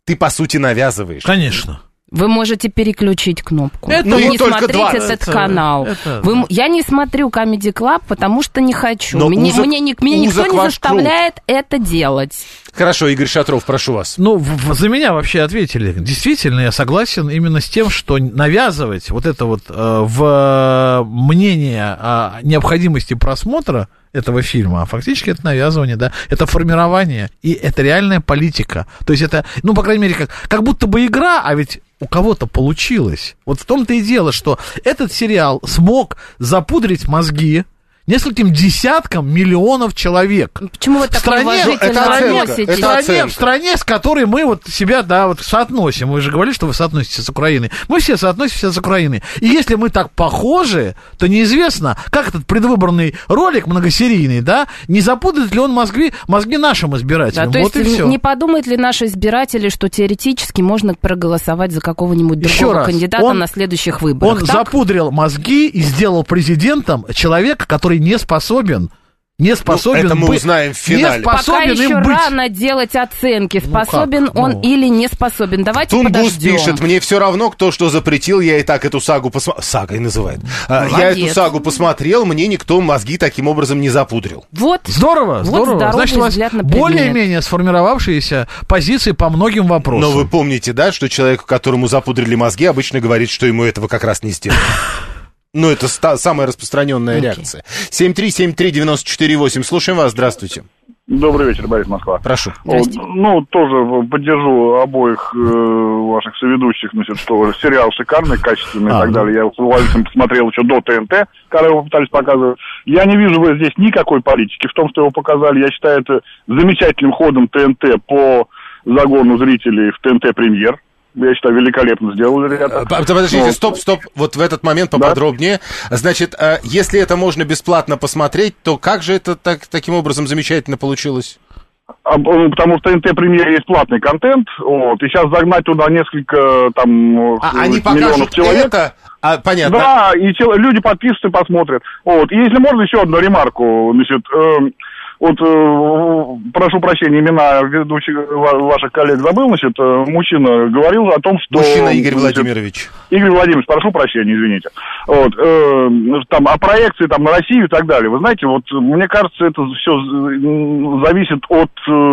ты, по сути, навязываешь. Конечно. Вы можете переключить кнопку. Это и не только смотреть 20. этот канал. Я не смотрю Comedy Club, потому что не хочу. Но Меня никто не ваш заставляет это делать. Хорошо, Игорь Шатров, прошу вас. Ну, за меня вообще ответили. Действительно, я согласен именно с тем, что навязывать вот это вот в мнение о необходимости просмотра этого фильма, а фактически это навязывание, да, это формирование, и это реальная политика. То есть это, ну, по крайней мере, как будто бы игра, а ведь у кого-то получилось. Вот в том-то и дело, что этот сериал смог запудрить мозги нескольким десяткам миллионов человек. Почему вы так неуважительно относитесь? В стране, с которой мы вот себя, да, вот соотносим. Вы же говорили, что вы соотноситесь с Украиной. Мы все соотносимся с Украиной. И если мы так похожи, то неизвестно, как этот предвыборный ролик многосерийный, да, не запудрит ли он мозги нашим избирателям. Да, вот то и есть все. не подумают ли наши избиратели, что теоретически можно проголосовать за какого-нибудь другого кандидата на следующих выборах? Он запудрил мозги и сделал президентом человека, который не способен это мы узнаем в финале. Пока еще рано делать оценки, способен он или не способен. Давайте Тунгус подождем. пишет, мне все равно, кто что запретил, я и так эту сагу посмотрел. Сагой называет. Я эту сагу посмотрел, мне никто мозги таким образом не запудрил. Вот. Здорово. Значит, у вас более-менее сформировавшиеся позиции по многим вопросам. Но вы помните, да, что человеку, которому запудрили мозги, обычно говорит, что ему этого как раз не сделали. Ну, это самая распространенная реакция. 7373948. Слушаем вас, здравствуйте. Добрый вечер, Борис, Москва. Прошу. Ну, тоже поддержу обоих ваших соведущих, значит, что сериал шикарный, качественный и так далее. Я с удовольствием посмотрел еще до ТНТ, когда его пытались показывать. Я не вижу здесь никакой политики в том, что его показали. Я считаю это замечательным ходом ТНТ по загону зрителей в ТНТ премьер. Я считаю, великолепно сделали ребята. Подождите, стоп. Вот в этот момент поподробнее. Да? Значит, если это можно бесплатно посмотреть, то как же это таким образом замечательно получилось? Потому что ТНТ премьер есть платный контент, вот, и сейчас загнать туда несколько там они миллионов человек. Это? Понятно. Да, и люди подпишутся и посмотрят. Вот. И если можно еще одну ремарку, значит, прошу прощения, имена ведущих ваших коллег забыл, значит, мужчина говорил о том, что... Мужчина Игорь Владимирович. Игорь Владимирович, прошу прощения, извините. Вот, там, о проекции там, на Россию и так далее. Вы знаете, вот, мне кажется, это все зависит от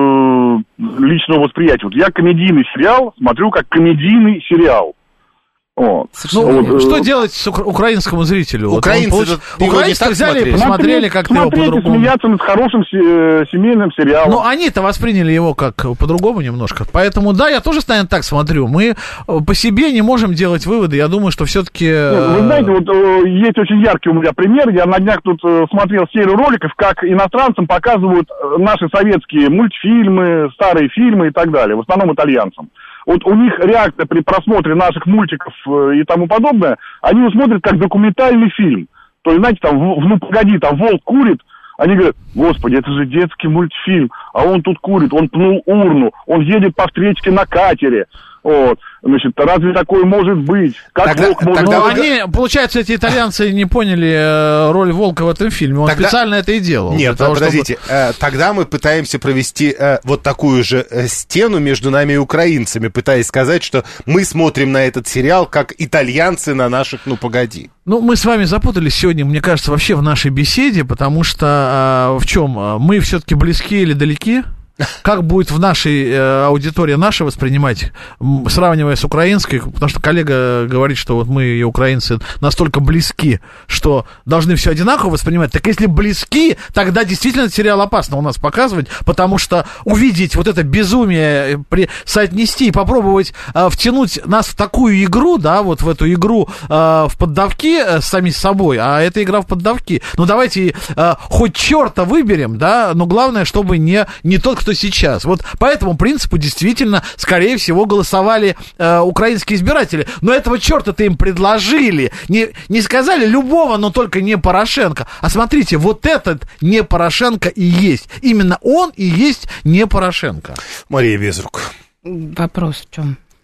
личного восприятия. Вот я комедийный сериал смотрю как комедийный сериал. Вот. Что делать с украинскому зрителю? Украинцы взяли и посмотрели как-то его по-другому. Смеяться над хорошим семейным сериалом. Но они-то восприняли его как по-другому немножко. Поэтому, да, я тоже, наверное, так смотрю. Мы по себе не можем делать выводы. Я думаю, что все-таки... Вы знаете, вот есть очень яркий у меня пример. Я на днях тут смотрел серию роликов, как иностранцам показывают наши советские мультфильмы, старые фильмы и так далее. В основном итальянцам. Вот у них реакция при просмотре наших мультиков и тому подобное, они его смотрят как документальный фильм. То есть, знаете, там, ну погоди, там волк курит, они говорят, господи, это же детский мультфильм, а он тут курит, он пнул урну, он едет по встречке на катере. Вот. Значит, разве такое может быть? Как волк может... Но они, получается, эти итальянцы не поняли роль волка в этом фильме. Он специально это и делал. Нет, подождите. Тогда мы пытаемся провести вот такую же стену между нами и украинцами, пытаясь сказать, что мы смотрим на этот сериал как итальянцы на наших «Ну, погоди». Ну, мы с вами запутались сегодня, мне кажется, вообще в нашей беседе, потому что в чем? Мы все-таки близки или далеки? Как будет в нашей аудитории наше воспринимать, сравнивая с украинской, потому что коллега говорит, что вот мы и украинцы настолько близки, что должны все одинаково воспринимать. Так если близки, тогда действительно этот сериал опасно у нас показывать, потому что увидеть вот это безумие, соотнести и попробовать втянуть нас в такую игру, да, вот в эту игру в поддавки сами с собой, а это игра в поддавки. Ну давайте хоть черта выберем, да, но главное, чтобы не тот, кто сейчас. Вот по этому принципу действительно, скорее всего, голосовали украинские избиратели. Но этого черта-то им предложили. Не сказали любого, но только не Порошенко. А смотрите, вот этот не Порошенко и есть. Именно он и есть не Порошенко. Мария Безрук. Вопрос в чем?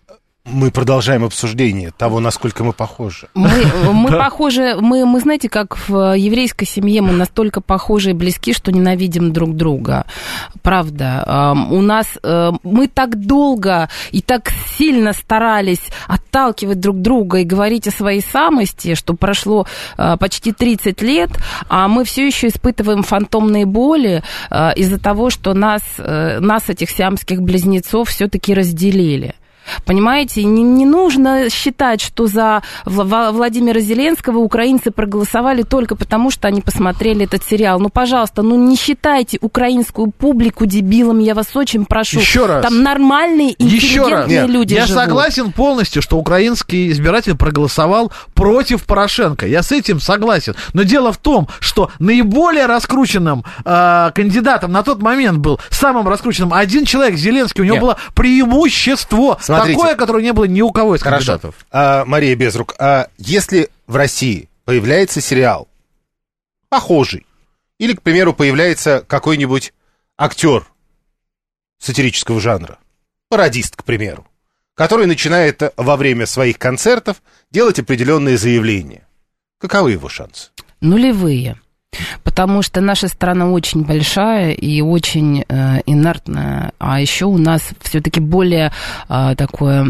Мы продолжаем обсуждение того, насколько мы похожи. Мы похожи, мы, знаете, как в еврейской семье, мы настолько похожи и близки, что ненавидим друг друга. Правда. У нас, мы так долго и так сильно старались отталкивать друг друга и говорить о своей самости, что прошло почти 30 лет, а мы все еще испытываем фантомные боли из-за того, что нас этих сиамских близнецов, все-таки разделили. Понимаете, не нужно считать, что за Владимира Зеленского украинцы проголосовали только потому, что они посмотрели этот сериал. Ну, пожалуйста, не считайте украинскую публику дебилом, я вас очень прошу. Еще раз. Там нормальные, интеллигентные люди я живут. согласен полностью, что украинский избиратель проголосовал против Порошенко. Я с этим согласен. Но дело в том, что наиболее раскрученным кандидатом на тот момент был, самым раскрученным, один человек, Зеленский. У него было преимущество. Смотрите. Такое, которое не было ни у кого из кандидатов. Мария Безрук, если в России появляется сериал похожий, или, к примеру, появляется какой-нибудь актер сатирического жанра, пародист, к примеру, который начинает во время своих концертов делать определенные заявления, каковы его шансы? Нулевые. Потому что наша страна очень большая и очень инертная, а еще у нас все-таки более такое,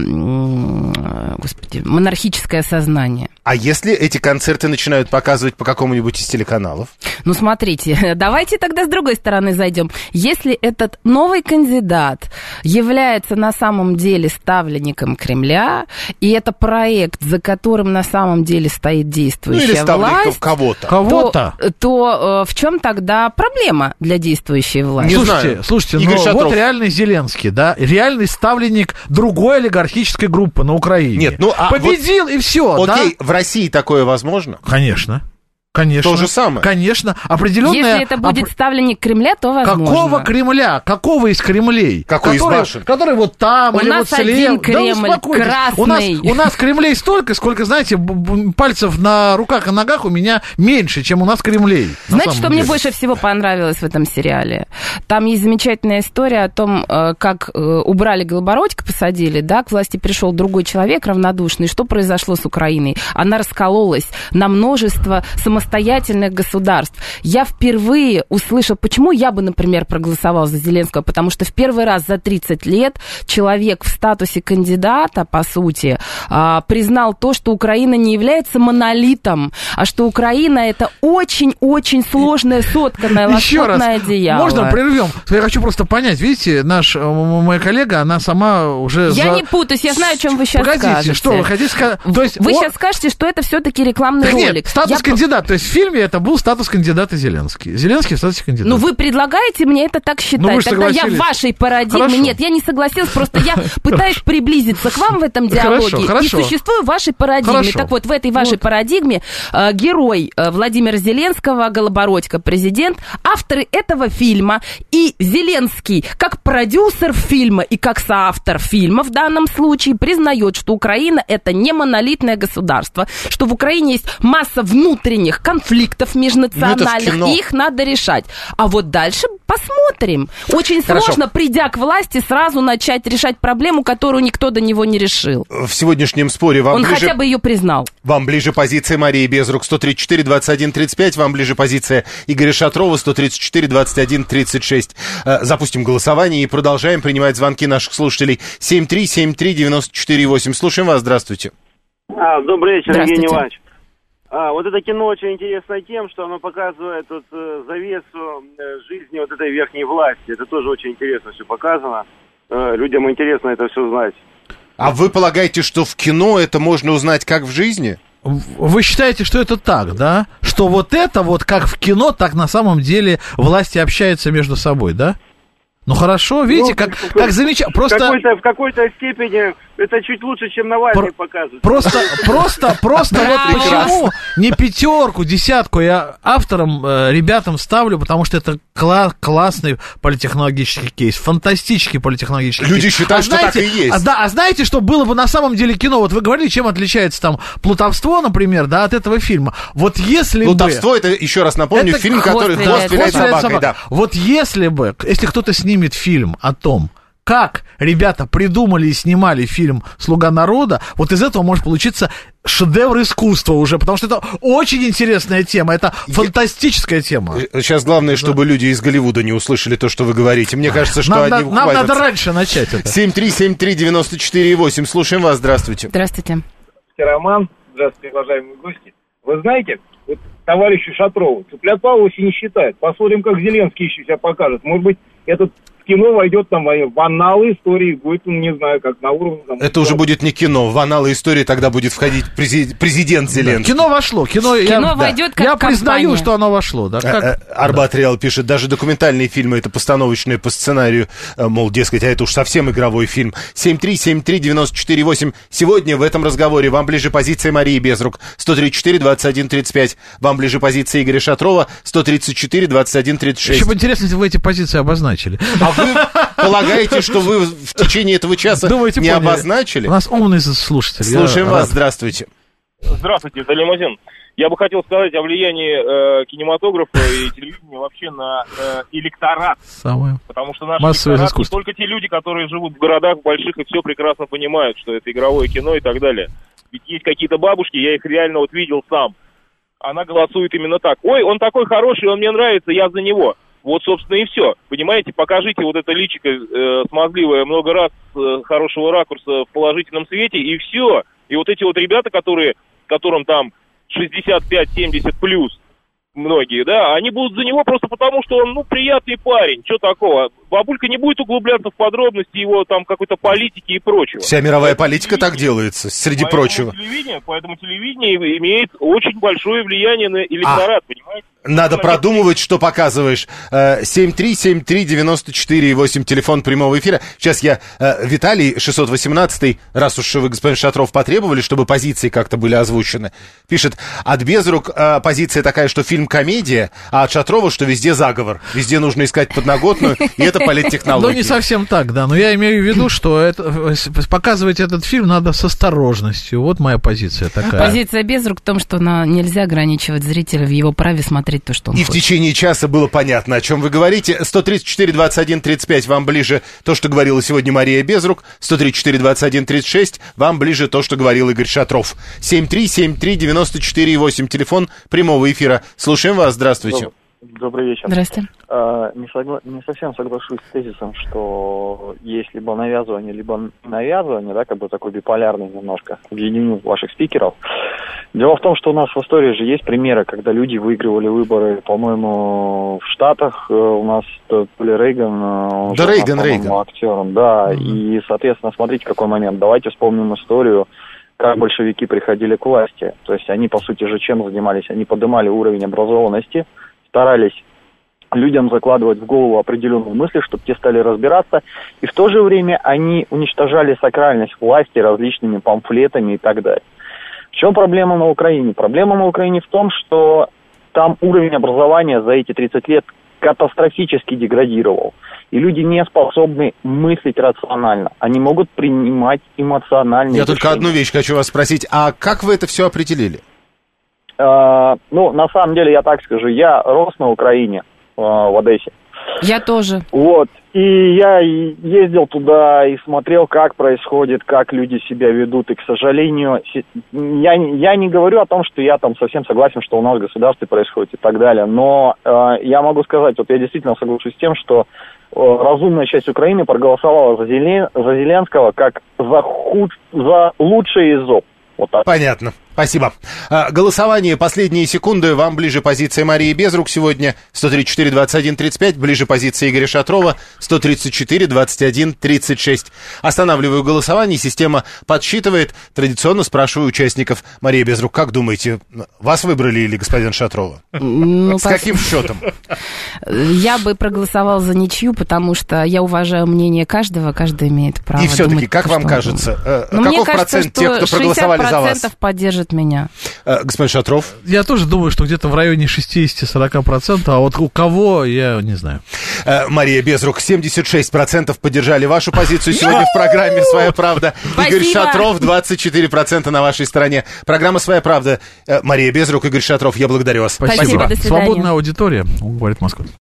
монархическое сознание. А если эти концерты начинают показывать по какому-нибудь из телеканалов? Ну, смотрите, давайте тогда с другой стороны зайдем. Если этот новый кандидат является на самом деле ставленником Кремля, и это проект, за которым на самом деле стоит действующая власть, кого-то, то в чем тогда проблема для действующей власти? Слушайте, вот реальный Зеленский, да, реальный ставленник другой олигархической группы на Украине. Нет, победил и все, окей, да? В России такое возможно? Конечно. Конечно. То же самое. Конечно. Определенная... Если это будет ставленник Кремля, то возможно. Какого Кремля? Какого из Кремлей? Какой из башен? Который вот там, у или нас вот слева. один Кремль, красный. У нас Кремлей столько, сколько, знаете, пальцев на руках и ногах у меня меньше, чем у нас Кремлей. Знаете, что мне больше всего понравилось в этом сериале? Там есть замечательная история о том, как убрали Голобородько, посадили, да, к власти пришел другой человек равнодушный. Что произошло с Украиной? Она раскололась на множество самостоятельных государств. Я впервые услышала, почему я бы, например, проголосовала за Зеленского, потому что в первый раз за 30 лет человек в статусе кандидата, по сути, признал то, что Украина не является монолитом, а что Украина это очень-очень сложное, сотканное, лоскутное одеяло. Можно прервем? Я хочу просто понять, видите, моя коллега, она сама уже... Я не путаюсь, я знаю, о чем вы сейчас скажете. Что вы хотите сказать? Вы сейчас скажете, что это все-таки рекламный ролик. Нет, статус кандидата. То есть в фильме это был статус кандидата Зеленский. Зеленский в статусе кандидата. Ну, вы предлагаете мне это так считать. Тогда я в вашей парадигме... Хорошо. Нет, я не согласилась, просто я пытаюсь приблизиться к вам в этом диалоге и существую в вашей парадигме. Хорошо. Так вот, в этой вашей парадигме герой Владимира Зеленского, Голобородько, президент, авторы этого фильма и Зеленский, как продюсер фильма и как соавтор фильма в данном случае, признает, что Украина это не монолитное государство, что в Украине есть масса внутренних конфликтов межнациональных, и их надо решать. А вот дальше посмотрим. Очень сложно, придя к власти, сразу начать решать проблему, которую никто до него не решил. В сегодняшнем споре вам Он ближе... хотя бы ее признал. Вам ближе позиция Марии Безрук 134-21-35, вам ближе позиция Игоря Шатрова 134-21-36. Запустим голосование и продолжаем принимать звонки наших слушателей. 7373948. Слушаем вас, здравствуйте. Добрый вечер, Евгений Иванович. Вот это кино очень интересно тем, что оно показывает вот завесу жизни вот этой верхней власти. Это тоже очень интересно все показано. Людям интересно это все знать. А вы полагаете, что в кино это можно узнать как в жизни? Вы считаете, что это так, да? Что вот это вот как в кино, так на самом деле власти общаются между собой, да? Ну хорошо, видите, как замечательно. Просто... В какой-то степени это чуть лучше, чем Навальный показывает. Просто вот почему не пятерку, десятку я авторам, ребятам ставлю, потому что это классный политехнологический кейс, фантастический политехнологический кейс. Люди считают, что так и есть. А знаете, что было бы на самом деле кино? Вот вы говорили, чем отличается там «Плутовство», например, да, от этого фильма. Вот если «Плутовство» это, еще раз напомню, фильм, который «Хвост стреляет собакой». Да. Вот если кто-то снимет фильм о том, как ребята придумали и снимали фильм «Слуга народа», вот из этого может получиться шедевр искусства уже, потому что это очень интересная тема, это фантастическая тема. Сейчас главное, чтобы люди из Голливуда не услышали то, что вы говорите. Мне кажется, что они ухватятся. Нам надо раньше начать это. 7373948. Слушаем вас. Здравствуйте. Здравствуйте. Роман. Здравствуйте, уважаемые гости. Вы знаете, вот товарищу Шатрову, цыплят по оси не считают. Посмотрим, как Зеленский еще себя покажет. Может быть, этот кино войдет там в анналы истории, будет, не знаю, как на уровне... Там, это уже будет не кино, в анналы истории тогда будет входить президент Зеленский. Кино вошло, кино войдет как я признаю, что оно вошло. Да, Арбат Реал пишет, даже документальные фильмы, это постановочные по сценарию, мол, дескать, а это уж совсем игровой фильм. 7373948. Сегодня в этом разговоре вам ближе позиция Марии Безрук, 134-21-35. Вам ближе позиция Игоря Шатрова, 134-21-36. Еще бы интересно, если вы эти позиции обозначили. А вы полагаете, что вы в течение этого часа не обозначили? У нас умный слушатель. Слушаем вас, здравствуйте. Здравствуйте, это Лимузин. Я бы хотел сказать о влиянии кинематографа и телевидения вообще на электорат. Потому что наш электорат не только те люди, которые живут в городах больших и все прекрасно понимают, что это игровое кино и так далее. Ведь есть какие-то бабушки, я их реально вот видел сам. Она голосует именно так. Ой, он такой хороший, он мне нравится, я за него. Вот, собственно, и все. Понимаете, покажите вот это личико смазливое много раз хорошего ракурса в положительном свете, и все. И вот эти вот ребята, которым там 65-70 плюс, многие, да, они будут за него просто потому, что он, приятный парень. Что такого? Бабулька не будет углубляться в подробности его там какой-то политики и прочего. Вся мировая политика так делается, среди прочего. Поэтому телевидение имеет очень большое влияние на электорат, понимаете? Надо продумывать, что показываешь. 7373948, телефон прямого эфира. Сейчас я, Виталий, 618, раз уж вы, господин Шатров, потребовали, чтобы позиции как-то были озвучены, пишет, от Безрук позиция такая, что фильм комедия, а от Шатрова, что везде заговор. Везде нужно искать подноготную, и это политтехнология. Ну, не совсем так, да, но я имею в виду, что показывать этот фильм надо с осторожностью. Вот моя позиция такая. Позиция Безрук в том, что нельзя ограничивать зрителя в его праве смотреть то, что он хочет. В течение часа было понятно, о чем вы говорите. 134-21-35 вам ближе то, что говорила сегодня Мария Безрук. 134-21-36 вам ближе то, что говорил Игорь Шатров. 7373948, телефон прямого эфира. Слушаем вас, здравствуйте. Добрый вечер. Здравствуйте. Не совсем соглашусь с тезисом, что есть либо навязывание, да, как бы такой биполярный немножко, объединю ваших спикеров. Дело в том, что у нас в истории же есть примеры, когда люди выигрывали выборы, по-моему, в Штатах, у нас то ли Рейган, Рейган. Актером, да, и, соответственно, смотрите, какой момент. Давайте вспомним историю, как большевики приходили к власти. То есть они, по сути же, чем занимались? Они поднимали уровень образованности, старались людям закладывать в голову определенные мысли, чтобы те стали разбираться, и в то же время они уничтожали сакральность власти различными памфлетами и так далее. В чем проблема на Украине? Проблема на Украине в том, что там уровень образования за эти 30 лет катастрофически деградировал. И люди не способны мыслить рационально. Они могут принимать эмоциональные решения. Я только одну вещь хочу вас спросить. А как вы это все определили? На самом деле, я так скажу, я рос на Украине, в Одессе. Я тоже. Вот. И я ездил туда и смотрел, как происходит, как люди себя ведут. И, к сожалению, я не говорю о том, что я там совсем согласен, что у нас в государстве происходит и так далее. Но я могу сказать, вот я действительно соглашусь с тем, что разумная часть Украины проголосовала за Зеленского как за лучшее из зол. Вот так. Понятно. Спасибо. Голосование, последние секунды. Вам ближе позиция Марии Безрук сегодня. 134-21-35. Ближе позиция Игоря Шатрова. 134-21-36. Останавливаю голосование. Система подсчитывает. Традиционно спрашиваю участников. Мария Безрук, как думаете, вас выбрали или господин Шатрова? С каким счетом? Я бы проголосовала за ничью, потому что я уважаю мнение каждого. Каждый имеет право. И все-таки, как вам кажется, каков процент тех, кто проголосовали за вас? 60% поддержит меня. Господин Шатров? Я тоже думаю, что где-то в районе 60-40%, а вот у кого, я не знаю. Мария Безрук, 76% поддержали вашу позицию сегодня в программе «Своя правда». Спасибо. Игорь Шатров, 24% на вашей стороне. Программа «Своя правда». Мария Безрук, Игорь Шатров, я благодарю вас. Спасибо. До свидания. Свободная аудитория, говорит Москва.